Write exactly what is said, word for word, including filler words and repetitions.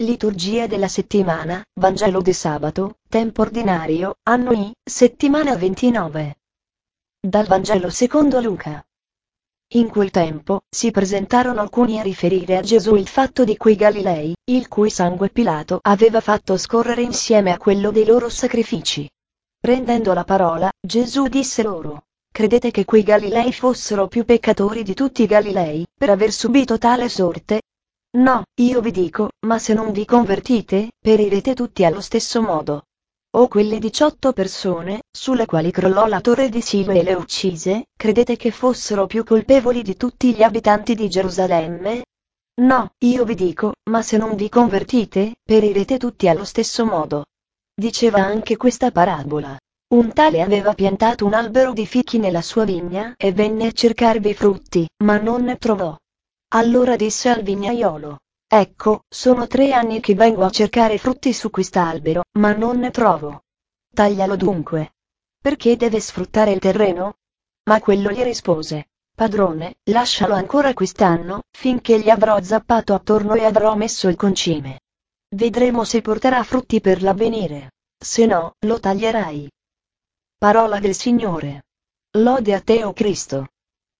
Liturgia della settimana, Vangelo di sabato, tempo ordinario, anno I, settimana ventinove. Dal Vangelo secondo Luca. In quel tempo, si presentarono alcuni a riferire a Gesù il fatto di quei Galilei, il cui sangue Pilato aveva fatto scorrere insieme a quello dei loro sacrifici. Prendendo la parola, Gesù disse loro: credete che quei Galilei fossero più peccatori di tutti i Galilei, per aver subito tale sorte? No, io vi dico, ma se non vi convertite, perirete tutti allo stesso modo. O quelle diciotto persone, sulle quali crollò la torre di Siloe e le uccise, credete che fossero più colpevoli di tutti gli abitanti di Gerusalemme? No, io vi dico, ma se non vi convertite, perirete tutti allo stesso modo. Diceva anche questa parabola. Un tale aveva piantato un albero di fichi nella sua vigna e venne a cercarvi frutti, ma non ne trovò. Allora disse al vignaiolo: ecco, sono tre anni che vengo a cercare frutti su quest'albero, ma non ne trovo. Taglialo dunque. Perché deve sfruttare il terreno? Ma quello gli rispose: padrone, lascialo ancora quest'anno, finché gli avrò zappato attorno e avrò messo il concime. Vedremo se porterà frutti per l'avvenire. Se no, lo taglierai. Parola del Signore. Lode a te, o Cristo.